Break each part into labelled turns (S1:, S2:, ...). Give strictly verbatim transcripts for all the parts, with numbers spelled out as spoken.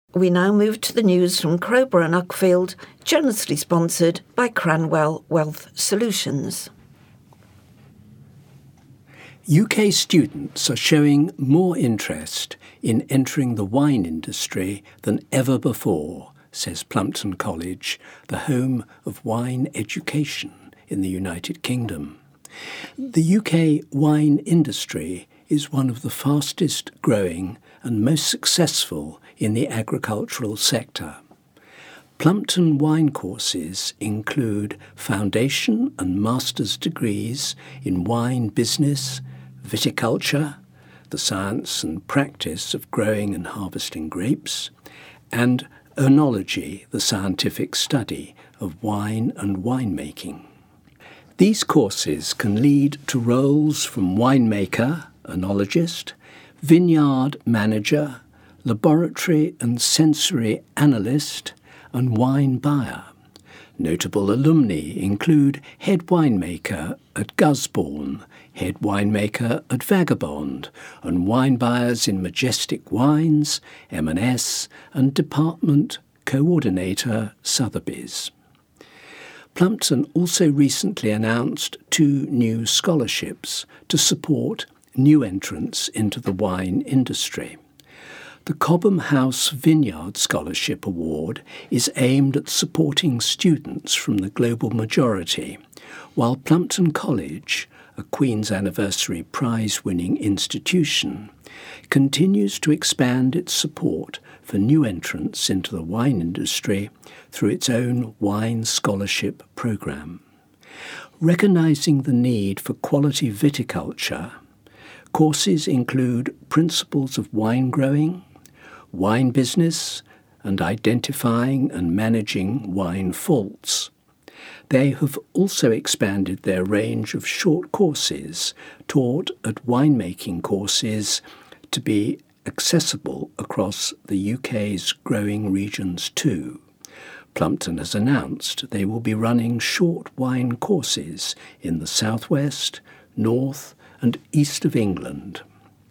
S1: We now move to the news from Crowborough and Uckfield, generously sponsored by Cranwell Wealth Solutions.
S2: U K students are showing more interest in entering the wine industry than ever before, says Plumpton College, the home of wine education in the United Kingdom. The U K wine industry is one of the fastest growing and most successful in the agricultural sector. Plumpton wine courses include foundation and master's degrees in wine business, viticulture, the science and practice of growing and harvesting grapes, and oenology, the scientific study of wine and winemaking. These courses can lead to roles from winemaker, oenologist, vineyard manager, laboratory and sensory analyst, and wine buyer. Notable alumni include head winemaker at Gusbourne, head winemaker at Vagabond, and wine buyers in Majestic Wines, M and S, and department coordinator Sotheby's. Plumpton also recently announced two new scholarships to support new entrants into the wine industry. The Cobham House Vineyard Scholarship Award is aimed at supporting students from the global majority, while Plumpton College, a Queen's Anniversary Prize-winning institution, continues to expand its support for new entrants into the wine industry through its own Wine Scholarship programme. Recognising the need for quality viticulture, courses include Principles of Wine Growing, Wine Business, and Identifying and Managing Wine Faults. They have also expanded their range of short courses taught at winemaking courses to be accessible across the U K's growing regions too. Plumpton has announced they will be running short wine courses in the southwest, north, and east of England.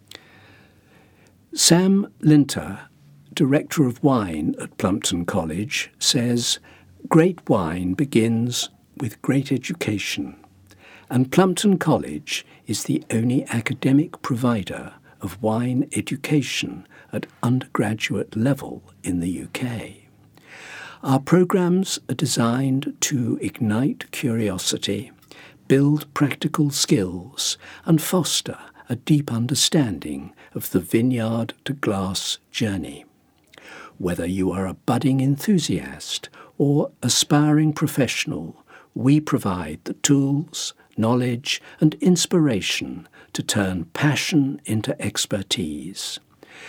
S2: Sam Linter, Director of Wine at Plumpton College, says, "Great wine begins with great education, and Plumpton College is the only academic provider of wine education at undergraduate level in the U K. Our programmes are designed to ignite curiosity, build practical skills, and foster a deep understanding of the vineyard to glass journey. Whether you are a budding enthusiast or aspiring professional, we provide the tools, knowledge, and inspiration to turn passion into expertise.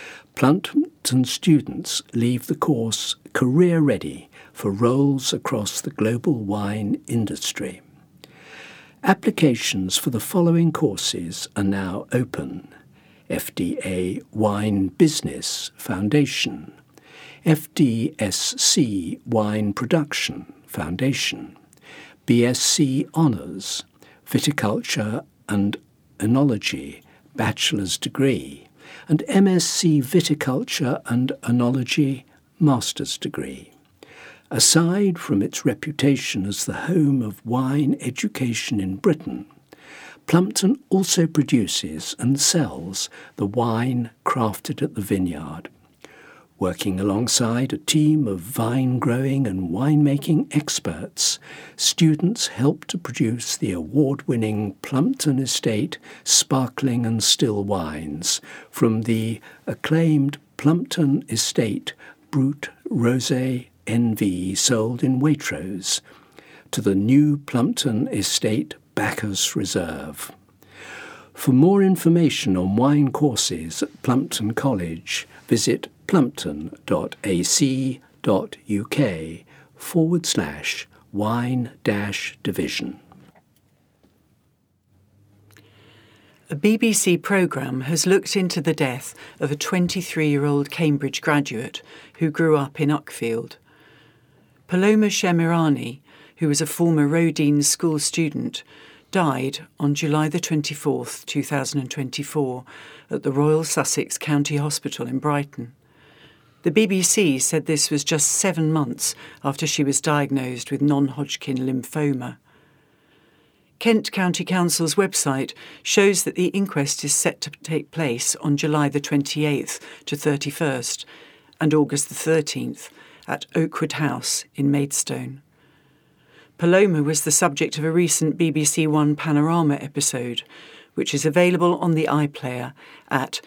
S2: Plumpton students leave the course career-ready for roles across the global wine industry. Applications for the following courses are now open: F D A Wine Business Foundation, F D S C Wine Production Foundation, B S c Honours, Viticulture and Oenology Bachelor's Degree, and M S c Viticulture and Oenology Master's Degree. Aside from its reputation as the home of wine education in Britain, Plumpton also produces and sells the wine crafted at the vineyard. Working alongside a team of vine-growing and winemaking experts, students help to produce the award-winning Plumpton Estate sparkling and still wines from the acclaimed Plumpton Estate Brut Rosé N V sold in Waitrose to the new Plumpton Estate Bacchus Reserve. For more information on wine courses at Plumpton College, visit plumpton.ac.uk forward slash wine dash division.
S3: A B B C programme has looked into the death of a twenty-three-year-old Cambridge graduate who grew up in Uckfield. Paloma Shemirani, who was a former Rodines School student, died on July the twenty-fourth, two thousand twenty-four, at the Royal Sussex County Hospital in Brighton. The B B C said this was just seven months after she was diagnosed with non-Hodgkin lymphoma. Kent County Council's website shows that the inquest is set to take place on July the twenty-eighth to thirty-first and August the thirteenth at Oakwood House in Maidstone. Paloma was the subject of a recent B B C One Panorama episode, which is available on the iPlayer at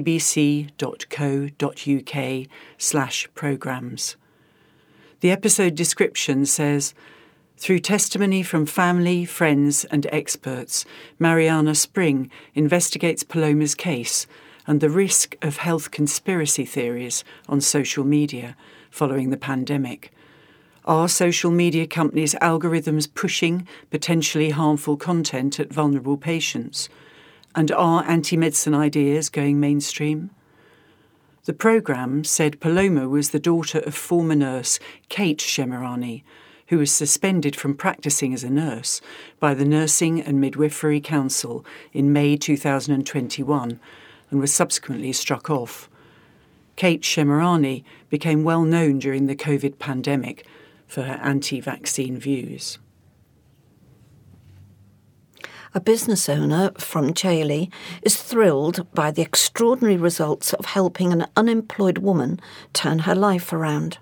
S3: bbc.co.uk slash programmes. The episode description says, "Through testimony from family, friends and experts, Mariana Spring investigates Paloma's case and the risk of health conspiracy theories on social media following the pandemic. Are social media companies' algorithms pushing potentially harmful content at vulnerable patients? And are anti-medicine ideas going mainstream?" The programme said Paloma was the daughter of former nurse Kate Shemirani, who was suspended from practising as a nurse by the Nursing and Midwifery Council in May two thousand twenty-one and was subsequently struck off. Kate Shemirani became well known during the COVID pandemic for her anti-vaccine views.
S1: A business owner from Chailey is thrilled by the extraordinary results of helping an unemployed woman turn her life around.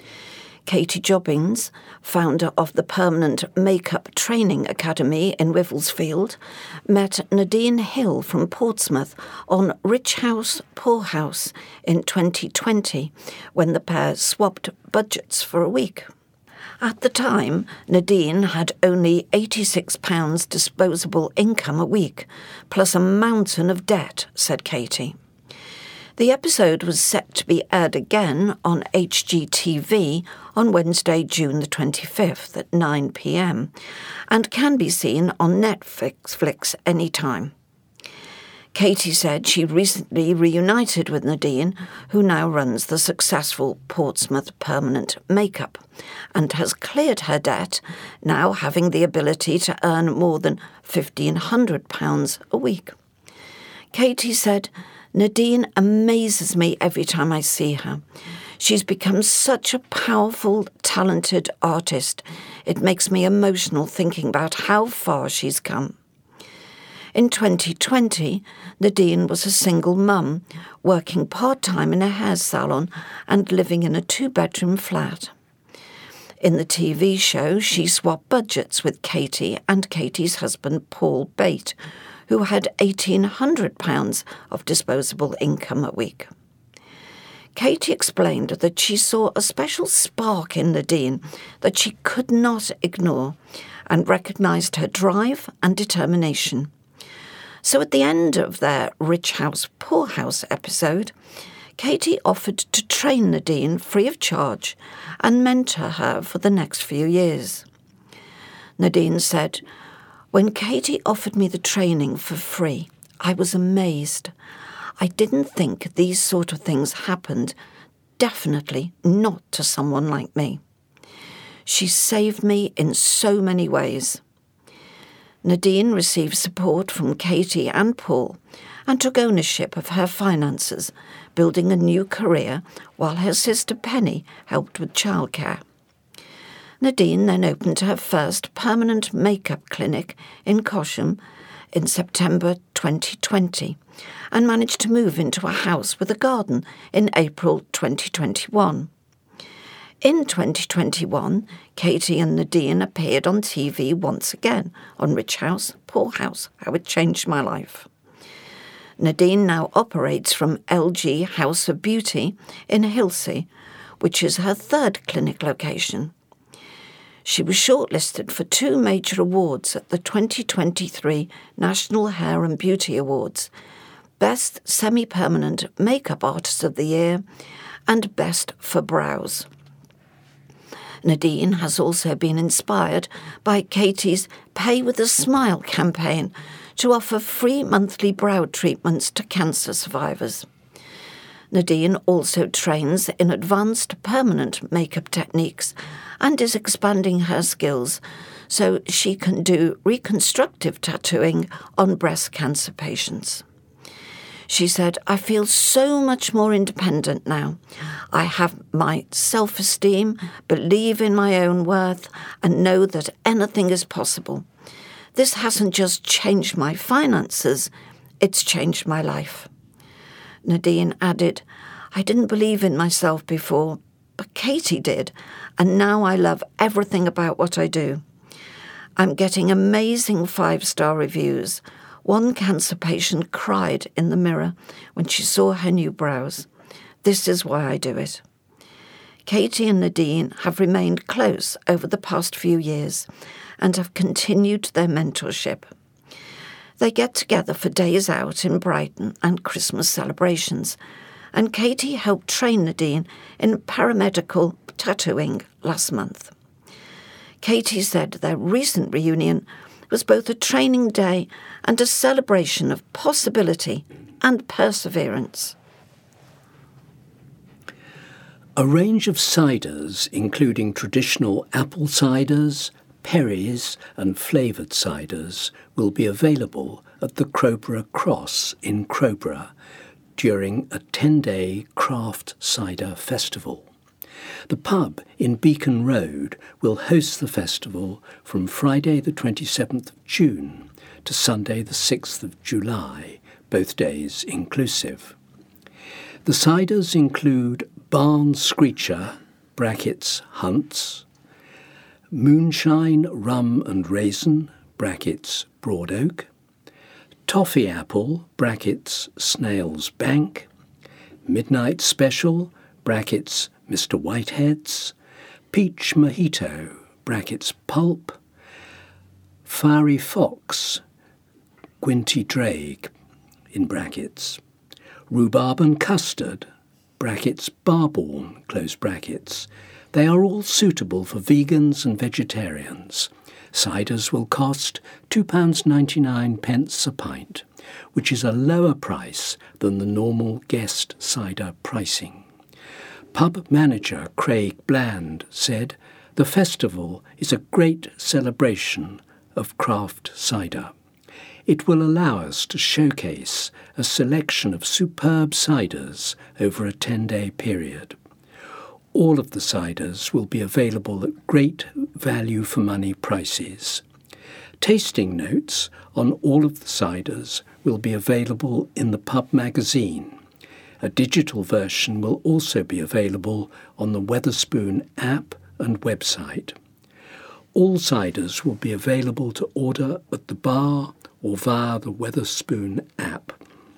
S1: Katie Jobbins, founder of the Permanent Makeup Training Academy in Wivelsfield, met Nadine Hill from Portsmouth on Rich House, Poor House in twenty twenty, when the pair swapped budgets for a week. At the time, Nadine had only eighty-six pounds disposable income a week, plus a mountain of debt, said Katie. The episode was set to be aired again on H G T V on Wednesday, June the twenty-fifth at nine p m and can be seen on Netflix anytime. Katie said she recently reunited with Nadine, who now runs the successful Portsmouth Permanent Makeup, and has cleared her debt, now having the ability to earn more than fifteen hundred pounds a week. Katie said, "Nadine amazes me every time I see her. She's become such a powerful, talented artist. It makes me emotional thinking about how far she's come." In twenty twenty, Nadine was a single mum, working part-time in a hair salon and living in a two-bedroom flat. In the T V show, she swapped budgets with Katie and Katie's husband, Paul Bate, who had eighteen hundred pounds of disposable income a week. Katie explained that she saw a special spark in Nadine that she could not ignore and recognised her drive and determination. So at the end of their Rich House, Poor House episode, Katie offered to train Nadine free of charge and mentor her for the next few years. Nadine said, "When Katie offered me the training for free, I was amazed. I didn't think these sort of things happened, definitely not to someone like me. She saved me in so many ways." Nadine received support from Katie and Paul and took ownership of her finances, building a new career while her sister Penny helped with childcare. Nadine then opened her first permanent makeup clinic in Cosham in September twenty twenty and managed to move into a house with a garden in April twenty twenty-one. In twenty twenty-one, Katie and Nadine appeared on T V once again on Rich House, Poor House, How It Changed My Life. Nadine now operates from L G House of Beauty in Hilsea, which is her third clinic location. She was shortlisted for two major awards at the twenty twenty-three National Hair and Beauty Awards, Best Semi-Permanent Makeup Artist of the Year and Best for Brows. Nadine has also been inspired by Katie's Pay with a Smile campaign to offer free monthly brow treatments to cancer survivors. Nadine also trains in advanced permanent makeup techniques and is expanding her skills so she can do reconstructive tattooing on breast cancer patients. She said, I feel so much more independent now. I have my self-esteem, believe in my own worth, and know that anything is possible. This hasn't just changed my finances, it's changed my life. Nadine added, I didn't believe in myself before, but Katie did, and now I love everything about what I do. I'm getting amazing five-star reviews. One cancer patient cried in the mirror when she saw her new brows. This is why I do it. Katie and Nadine have remained close over the past few years and have continued their mentorship. They get together for days out in Brighton and Christmas celebrations, and Katie helped train Nadine in paramedical tattooing last month. Katie said their recent reunion was both a training day and a celebration of possibility and perseverance.
S2: A range of ciders, including traditional apple ciders, perries and flavoured ciders, will be available at the Crowborough Cross in Crowborough during a ten-day craft cider festival. The pub in Beacon Road will host the festival from Friday the twenty-seventh of June to Sunday the sixth of July, both days inclusive. The ciders include Barn Screecher, brackets Hunts, Moonshine Rum and Raisin, brackets Broad Oak, Toffee Apple, brackets Snail's Bank, Midnight Special, brackets Mister Whitehead's, Peach Mojito, brackets Pulp, Fiery Fox, Gwinty Drake, in brackets, Rhubarb and Custard, brackets Barborn, close brackets. They are all suitable for vegans and vegetarians. Ciders will cost two pounds ninety-nine a pint, which is a lower price than the normal guest cider pricing. Pub manager Craig Bland said, the festival is a great celebration of craft cider. It will allow us to showcase a selection of superb ciders over a ten-day period. All of the ciders will be available at great value for money prices. Tasting notes on all of the ciders will be available in the pub magazine. A digital version will also be available on the Wetherspoon app and website. All ciders will be available to order at the bar or via the Wetherspoon app.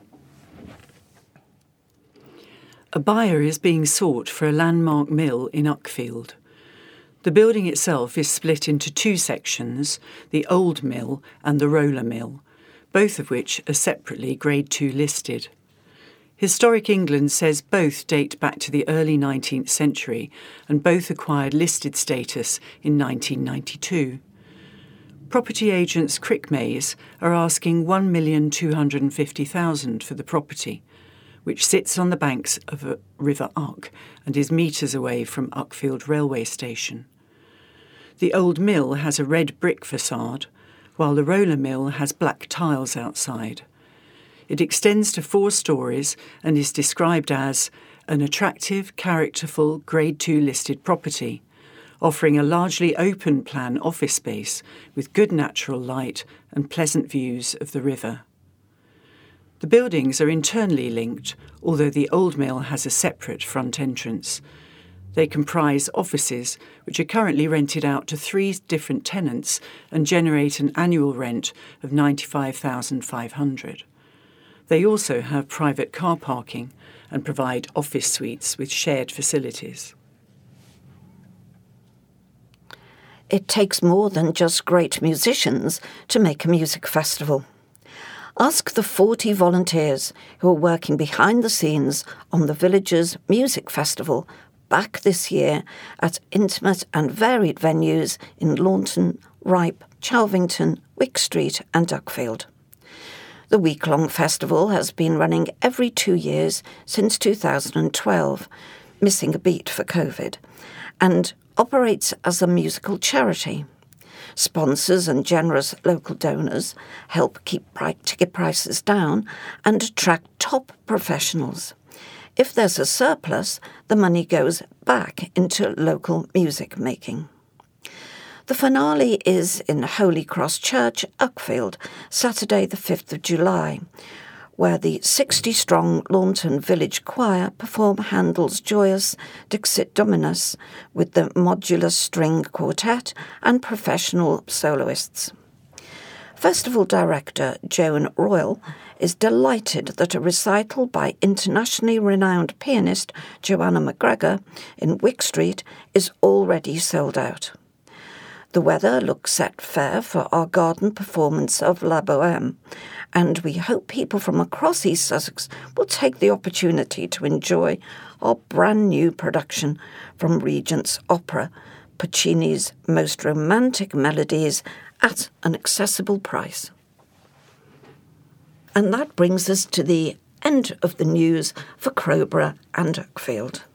S3: A buyer is being sought for a landmark mill in Uckfield. The building itself is split into two sections, the Old Mill and the Roller Mill, both of which are separately Grade two listed. Historic England says both date back to the early nineteenth century and both acquired listed status in nineteen ninety-two. Property agents Crickmays are asking one million two hundred fifty thousand pounds for the property, which sits on the banks of a River Uck and is metres away from Uckfield railway station. The Old Mill has a red brick facade, while the Roller Mill has black tiles outside. It extends to four stories and is described as an attractive, characterful Grade two listed property, offering a largely open-plan office space with good natural light and pleasant views of the river. The buildings are internally linked, although the Old Mill has a separate front entrance. They comprise offices, which are currently rented out to three different tenants and generate an annual rent of ninety-five thousand five hundred pounds. They also have private car parking and provide office suites with shared facilities.
S1: It takes more than just great musicians to make a music festival. Ask the forty volunteers who are working behind the scenes on the village's music festival back this year at intimate and varied venues in Launton, Ripe, Chalvington, Wick Street and Uckfield. The week-long festival has been running every two years since two thousand twelve, missing a beat for COVID, and operates as a musical charity. Sponsors and generous local donors help keep ticket prices down and attract top professionals. If there's a surplus, the money goes back into local music making. The finale is in Holy Cross Church, Uckfield, Saturday the fifth of July, where the sixty-strong Launton Village Choir perform Handel's joyous Dixit Dominus with the modular string quartet and professional soloists. Festival director Joan Royal is delighted that a recital by internationally renowned pianist Joanna McGregor in Wick Street is already sold out. The weather looks set fair for our garden performance of La Bohème, and we hope people from across East Sussex will take the opportunity to enjoy our brand new production from Regent's Opera, Puccini's Most Romantic Melodies, at an accessible price. And that brings us to the end of the news for Crowborough and Uckfield.